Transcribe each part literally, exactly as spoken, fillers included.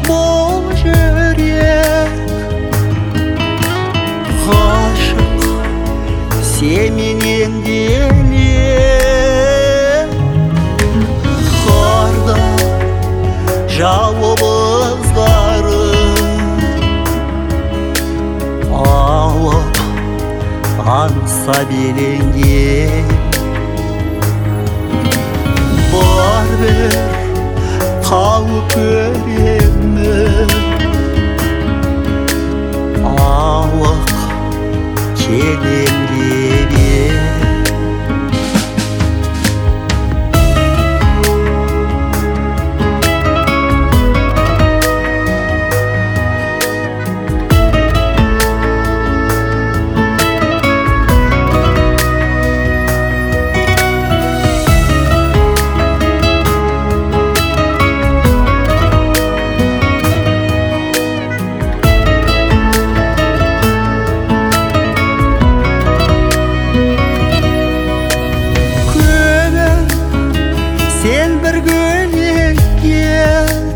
бұл жүрек ғашық семенен деле қарда жалбыздары алып аңса беленген бар бір қалып көремін алық келем деп сен бір гүлден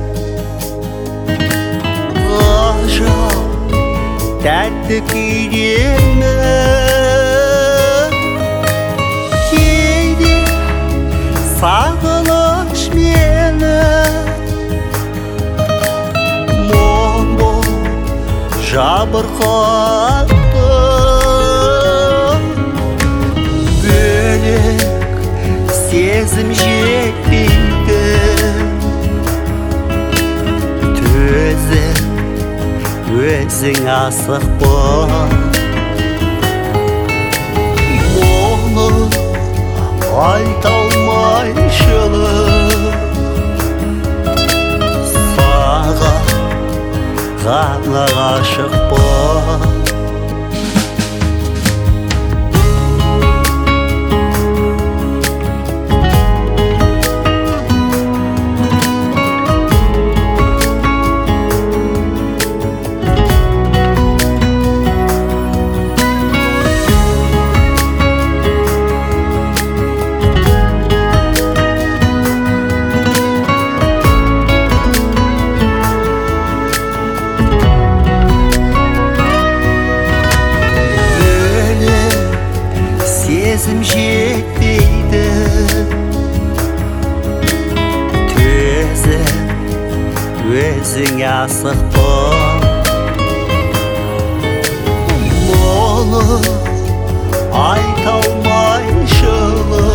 ғажап тәтті күйдемін кейде сағыныш мені мұң болып жабырқатты бөлек сезім жетпейді төзім өзің асықпа оны айта алмай шылып саған ғана ғашықпа сезім жетпейді төзім өзің асықпа мұны айта алмай шылып